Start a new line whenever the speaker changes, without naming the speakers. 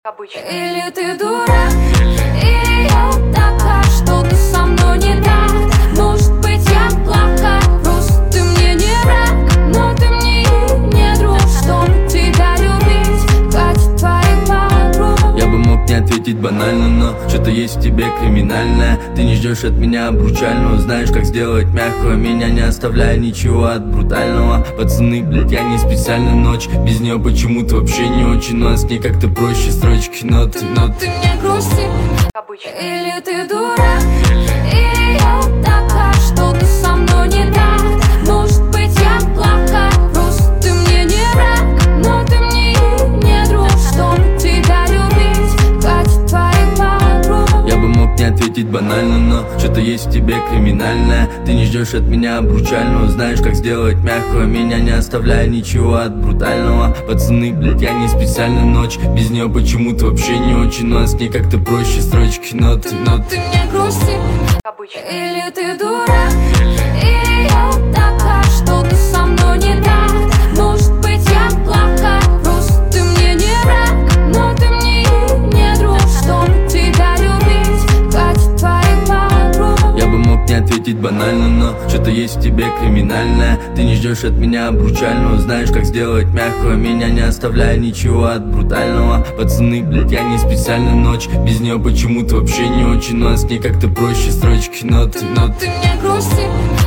Обычно.
Или ты дурак, или я такая, что-то со мной не так. Может быть, я плохая, просто ты мне не враг. Но ты мне не друг, чтобы тебя любить, хватит твоих подруг.
Я бы мог не ответить банально, но что-то есть в тебе криминальное. Ты не ждешь от меня обручального, знаешь, как сделать мягкого. Меня не оставляя ничего от брутального. Пацаны, блядь, я не специально ночь. Без нее почему-то вообще не очень. Но с ней как-то проще, строчки, ноты.
Ты мне грусти.
Обычно.
Или ты дурак, или я такая, что-то со мной не так. Может быть, я плохая, просто ты мне не враг. Но ты мне не друг, чтобы тебя любить, хватит твоих подруг.
Я бы мог не ответить банально, но что-то есть в тебе криминальное. Ты не ждешь от меня обручального, знаешь, как сделать мягкого. Меня не оставляя ничего от брутального. Пацаны, блядь, я не специально ночь. Без нее почему-то вообще не очень. Но с ней как-то проще, строчки, ноты.
Ты мне грусти.
Обычно.
Или ты дурак, или я такая, что-то со мной не так. Может быть, я плохая, просто ты мне не враг. Но ты мне не друг, чтобы тебя любить, хватит твоих подруг.
Я бы мог не ответить банально, но что-то есть в тебе криминальное. Ты не ждешь от меня обручального, знаешь, как сделать мягкого. Меня не оставляя ничего от брутального. Пацаны, блядь, я не специально ночь. Без нее почему-то вообще не очень. Но с ней как-то проще, строчки, ноты.
Ты мне грусти.